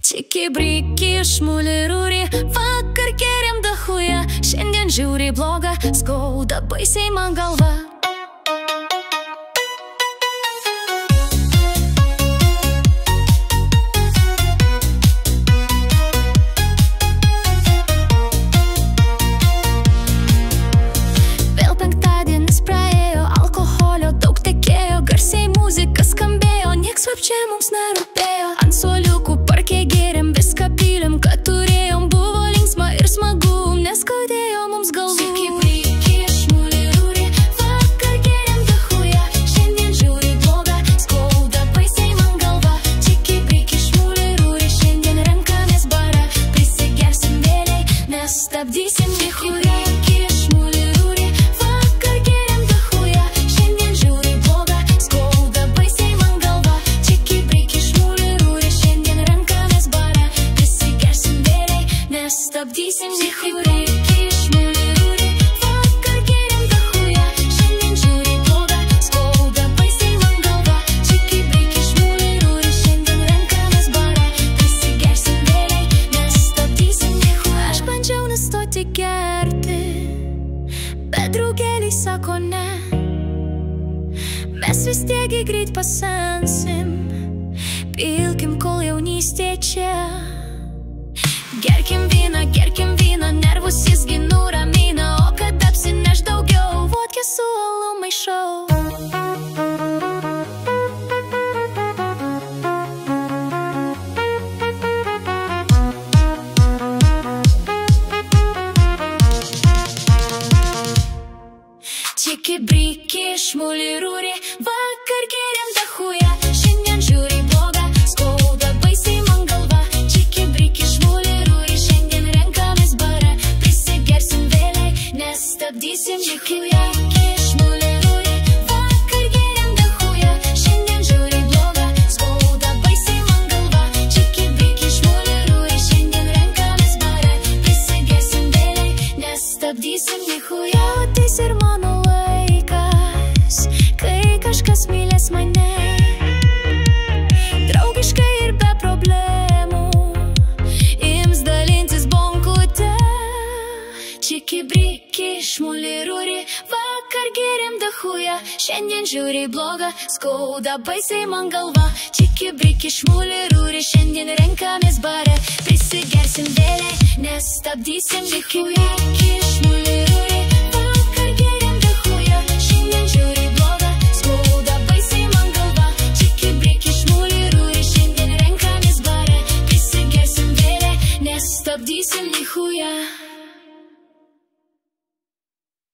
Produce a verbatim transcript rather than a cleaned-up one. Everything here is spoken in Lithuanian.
Čiki briki šmuliruori, vakar geriam dachuja, šiandien žiauriai bloga, skauda baisiai man galva. Vėl penktadienis praėjo, alkoholio daug tekėjo, garsiai muzika skambėjo, nieks slapčia mums nerūpėjo. Ant suoliukų parke gėrėm, viską pylėm, kad turėjom, buvo linksma ir smagu, neskaudėjo mums galvų. Čiki briki šmuliruori, vakar geriam dachuja, šiandien žiauriai bloga, skauda baisiai man galva. Čiki briki šmuliruori, šiandien renkamės barą, prisigersim vėliai, nestabdysim nichuja. Stabdysim nichuja, šmuliruori, vakar geriam dachuja, šiandien žiauriai bloga, skauda baisiai man galva. Čiki briki šmuliruori, šiandien renkamės barą, prisigersim vėliai, nestabdysim nichuja. Aš bandžiau nustoti gerti, bet draugeliai sako ne. Mes vis tiek greit pasensim, pilkim kol jaunystė čia. Gerkim vyną, gerkim vyną, nervus jisgi nuramina, o kad apsineš daugiau, vodkę su alu maišau. Čiki briki šmuliruori, vakar geriam dachuja, šiandien žiauriai bloga, skauda baisiai man galva. Čiki briki šmuliruori, šiandien renkamės barą, prisigersim vėliai, nestabdysim nichuja. Šmuliruori, vakar geriam dachuja, šiandien žiauriai bloga, skauda baisiai man galva. Čiki briki šmuliruori, šiandien renkamės barą, prisigersim vėliai, nestabdysim nichuja. Ateis ir mano laikas, kai kažkas mylės mane, draugiškai ir be problemų, ims dalintis bonkute. Čiki briki šmuliruori, vakar geriam dachuja, šiandien žiauriai bloga, skauda baisiai man galva. Čiki briki šmuliruori, šiandien renkamės barą, prisigersim vėliai, nestabdysim nichuja. Šmuliruori, vakar geriam dachuja, šiandien žiauriai bloga, skauda baisiai man galva. Čiki briki šmuliruori, šiandien renkamės barą, prisigersim vėliai, nestabdysim nichuja.